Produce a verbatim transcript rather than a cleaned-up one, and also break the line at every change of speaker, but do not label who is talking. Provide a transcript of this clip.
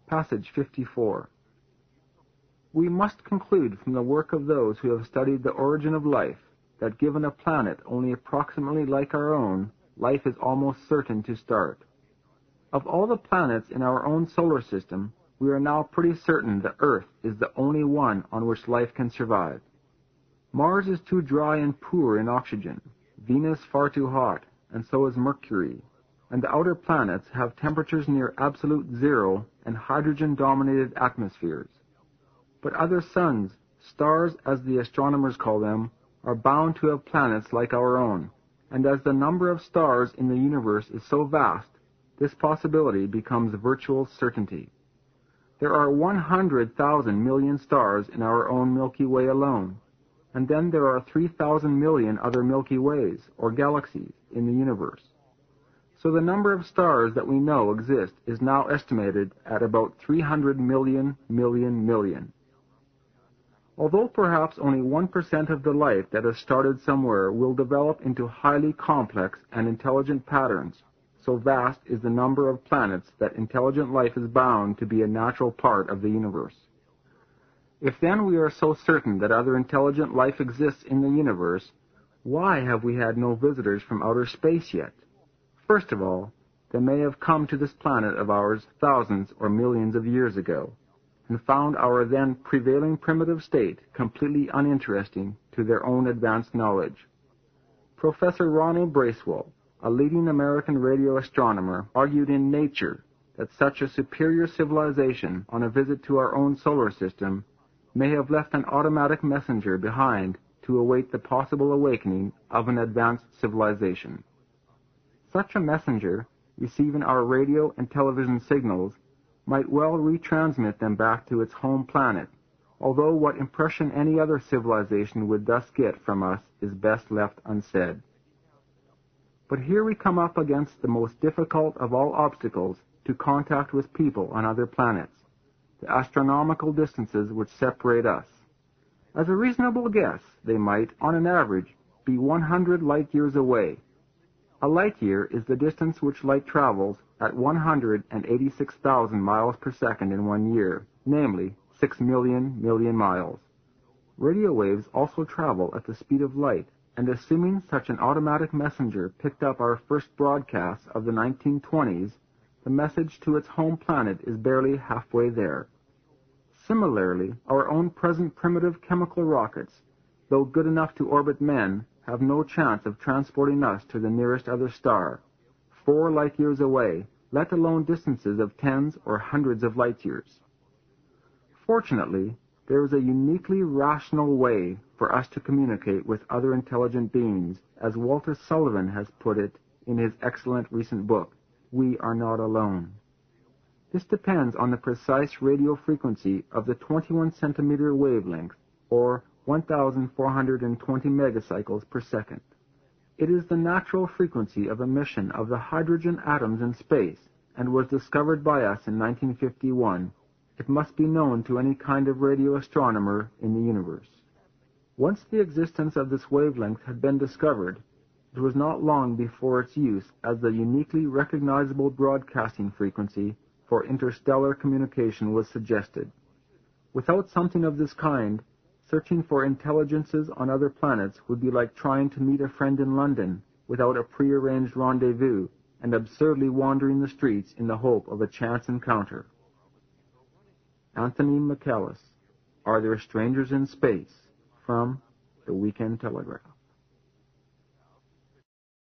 Passage fifty-four. We must conclude from the work of those who have studied the origin of life that given a planet only approximately like our own, life is almost certain to start. Of all the planets in our own solar system, we are now pretty certain the Earth is the only one on which life can survive. Mars is too dry and poor in oxygen, Venus far too hot, and so is Mercury, and the outer planets have temperatures near absolute zero and hydrogen-dominated atmospheres. But other suns, stars as the astronomers call them, are bound to have planets like our own, and as the number of stars in the universe is so vast, this possibility becomes virtual certainty. There are one hundred thousand million stars in our own Milky Way alone, and then there are three thousand million other Milky Ways, or galaxies, in the universe. So the number of stars that we know exist is now estimated at about three hundred million, million, million. Although perhaps only one percent of the life that has started somewhere will develop into highly complex and intelligent patterns, so vast is the number of planets that intelligent life is bound to be a natural part of the universe. If then we are so certain that other intelligent life exists in the universe, why have we had no visitors from outer space yet? First of all, they may have come to this planet of ours thousands or millions of years ago, and found our then prevailing primitive state completely uninteresting to their own advanced knowledge. Professor Ronald Bracewell, a leading American radio astronomer, argued in Nature that such a superior civilization on a visit to our own solar system may have left an automatic messenger behind to await the possible awakening of an advanced civilization. Such a messenger, receiving our radio and television signals, might well retransmit them back to its home planet, although what impression any other civilization would thus get from us is best left unsaid. But here we come up against the most difficult of all obstacles to contact with people on other planets, the astronomical distances which separate us. As a reasonable guess, they might, on an average, be one hundred light-years away. A light-year is the distance which light travels at one hundred eighty-six thousand miles per second in one year, namely, six million million miles. Radio waves also travel at the speed of light, and assuming such an automatic messenger picked up our first broadcasts of the nineteen twenties, the message to its home planet is barely halfway there. Similarly, our own present primitive chemical rockets, though good enough to orbit men, have no chance of transporting us to the nearest other star, four light-years away, let alone distances of tens or hundreds of light-years. Fortunately, there is a uniquely rational way for us to communicate with other intelligent beings, as Walter Sullivan has put it in his excellent recent book, We Are Not Alone. This depends on the precise radio frequency of the twenty-one centimeter wavelength, or one thousand four hundred twenty megacycles per second. It is the natural frequency of emission of the hydrogen atoms in space, and was discovered by us in nineteen fifty-one. It must be known to any kind of radio astronomer in the universe. Once the existence of this wavelength had been discovered, it was not long before its use as the uniquely recognizable broadcasting frequency for interstellar communication was suggested. Without something of this kind, searching for intelligences on other planets would be like trying to meet a friend in London without a prearranged rendezvous, and absurdly wandering the streets in the hope of a chance encounter. Anthony McCallis, Are There Strangers in Space? From the Weekend Telegraph.